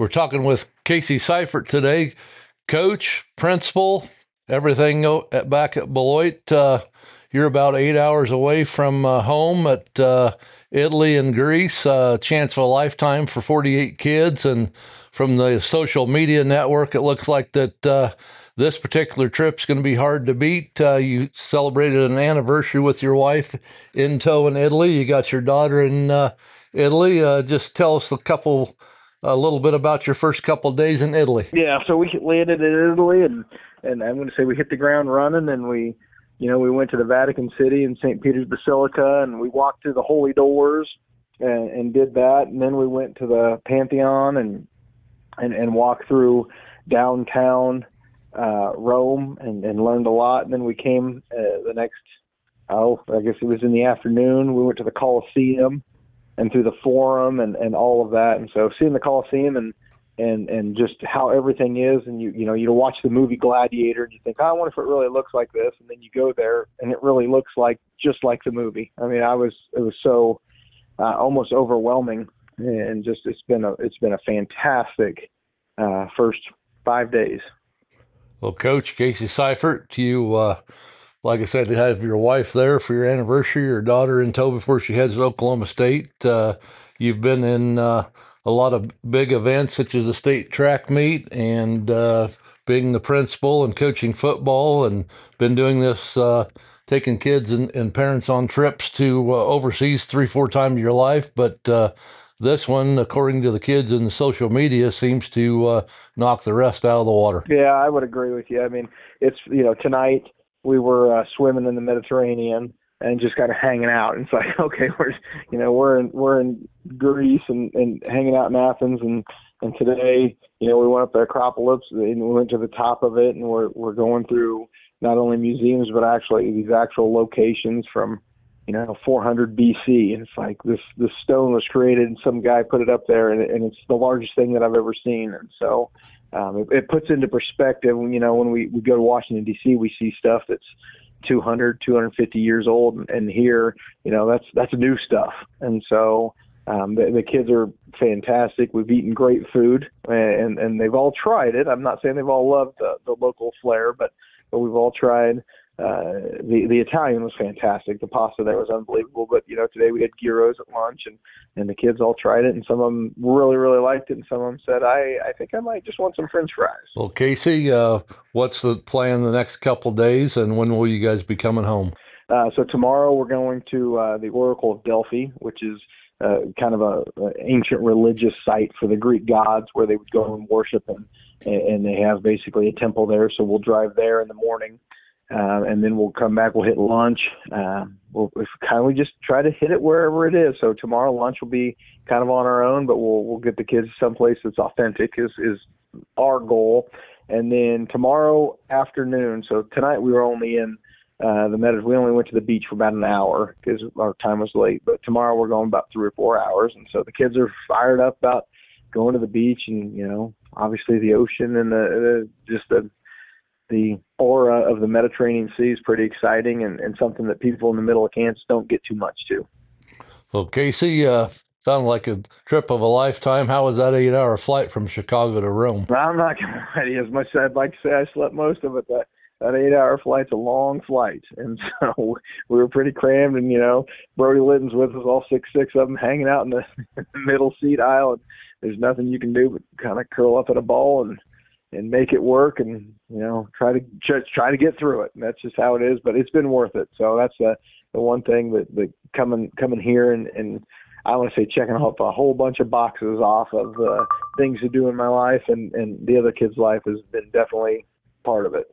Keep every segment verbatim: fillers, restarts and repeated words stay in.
We're talking with Casey Seifert today, coach, principal, everything at, back at Beloit. Uh, you're about eight hours away from uh, home at uh, Italy and Greece. Uh, chance of a lifetime for forty-eight kids. And from the social media network, it looks like that uh, this particular trip's going to be hard to beat. Uh, you celebrated an anniversary with your wife in tow in Italy. You got your daughter in uh, Italy. Uh, just tell us a couple a little bit about your first couple of days in Italy. Yeah, so we landed in Italy, and, and I'm going to say we hit the ground running, and we, you know, we went to the Vatican City and Saint Peter's Basilica, and we walked through the holy doors and, and did that, and then we went to the Pantheon and and, and walked through downtown uh, Rome and, and learned a lot, and then we came uh, the next, oh, I guess it was in the afternoon, we went to the Colosseum and through the Forum and, and all of that. And so seeing the Coliseum and, and, and just how everything is, and you, you know, you watch the movie Gladiator and you think, oh, I wonder if it really looks like this. And then you go there and it really looks like, just like the movie. I mean, I was, it was so uh, almost overwhelming, and just, it's been a, it's been a fantastic uh, first five days. Well, Coach Casey Seifert, you, uh, like I said, to have your wife there for your anniversary, your daughter in tow before she heads to Oklahoma State. Uh, you've been in uh, a lot of big events such as the state track meet and uh, being the principal and coaching football, and been doing this, uh, taking kids and, and parents on trips to uh, overseas three, four times in your life. But uh, this one, according to the kids in the social media, seems to uh, knock the rest out of the water. Yeah, I would agree with you. I mean, it's, you know, tonight we were uh, swimming in the Mediterranean and just kind of hanging out. And it's like, okay, we're, you know, we're in, we're in Greece and, and hanging out in Athens. And, and today, you know, we went up the Acropolis and we went to the top of it, and we're, we're going through not only museums, but actually these actual locations from, you know, four hundred B C. And it's like this, this stone was created and some guy put it up there, and, and it's the largest thing that I've ever seen. And so, Um, it, it puts into perspective when, you know, when we, we go to Washington, D C, we see stuff that's two hundred, two hundred fifty years old. And, and here, you know, that's, that's new stuff. And so um, the, the kids are fantastic. We've eaten great food, and, and they've all tried it. I'm not saying they've all loved the, the local flair, but, but we've all tried. Uh, the, the Italian was fantastic. The pasta there was unbelievable. But, you know, today we had gyros at lunch, and, and the kids all tried it, and some of them really, really liked it, and some of them said, I, I think I might just want some French fries. Well, Casey, uh, what's the plan the next couple of days, and when will you guys be coming home? Uh, so tomorrow we're going to uh, the Oracle of Delphi, which is uh, kind of a, a ancient religious site for the Greek gods, where they would go and worship, and, and they have basically a temple there. So we'll drive there in the morning. Uh, and then we'll come back, we'll hit lunch. Uh, we'll kind of just try to hit it wherever it is. So tomorrow lunch will be kind of on our own, but we'll we'll get the kids someplace that's authentic is, is our goal. And then tomorrow afternoon, so tonight we were only in uh, the Mediterranean. We only went to the beach for about an hour because our time was late. But tomorrow we're going about three or four hours. And so the kids are fired up about going to the beach, and, you know, obviously the ocean and the, the just the the aura of the Mediterranean Sea is pretty exciting, and, and something that people in the middle of Kansas don't get too much to. Well, Casey, uh, sounded like a trip of a lifetime. How was that eight hour flight from Chicago to Rome? I'm not going to lie to you. As much as I'd like to say I slept most of it, that, that eight hour flight's a long flight. And so we were pretty crammed, and, you know, Brody Litton's with us, all six, six of them hanging out in the, in the middle seat aisle. And there's nothing you can do but kind of curl up at a ball and, and make it work, and, you know, try to try to get through it. And that's just how it is, but it's been worth it. So that's the, the one thing that, that coming, coming here and, and I want to say checking off a whole bunch of boxes off of uh, things to do in my life, and, and the other kid's life has been definitely part of it.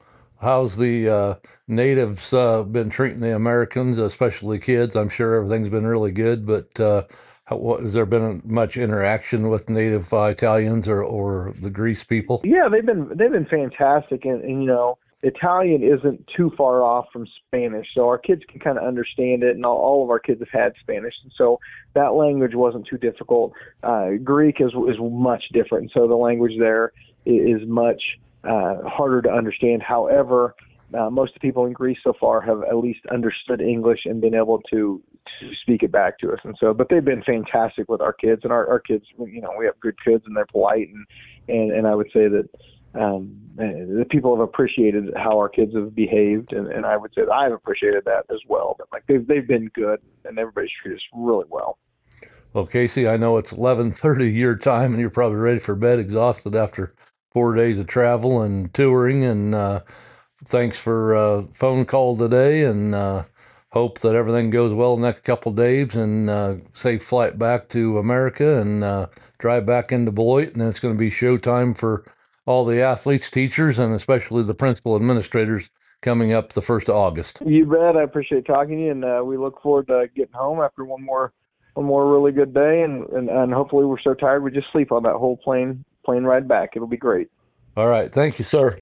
How's the uh, natives uh, been treating the Americans, especially kids? I'm sure everything's been really good, but uh, how, what, has there been much interaction with native uh, Italians or, or the Greece people? Yeah, they've been they've been fantastic, and, and you know, Italian isn't too far off from Spanish, so our kids can kind of understand it, and all, all of our kids have had Spanish, and so that language wasn't too difficult. Uh, Greek is is much different, so the language there is much uh, harder to understand. However, uh, most of the people in Greece so far have at least understood English and been able to to speak it back to us. And so, but they've been fantastic with our kids, and our, our kids, you know, we have good kids and they're polite. And, and, and I would say that um, the people have appreciated how our kids have behaved. And, and I would say that I've appreciated that as well. But like they've, they've been good, and everybody's treated us really well. Well, Casey, I know it's eleven thirty your time, and you're probably ready for bed, exhausted after four days of travel and touring. And uh, thanks for uh, phone call today, and uh, hope that everything goes well the next couple of days, and uh, safe flight back to America, and uh, drive back into Beloit. And then it's going to be showtime for all the athletes, teachers, and especially the principal administrators coming up the first of August. You bet. I appreciate talking to you, and uh, we look forward to getting home after one more one more really good day, and, and, and hopefully we're so tired we just sleep on that whole plane plane ride back. It'll be great. All right. Thank you, sir.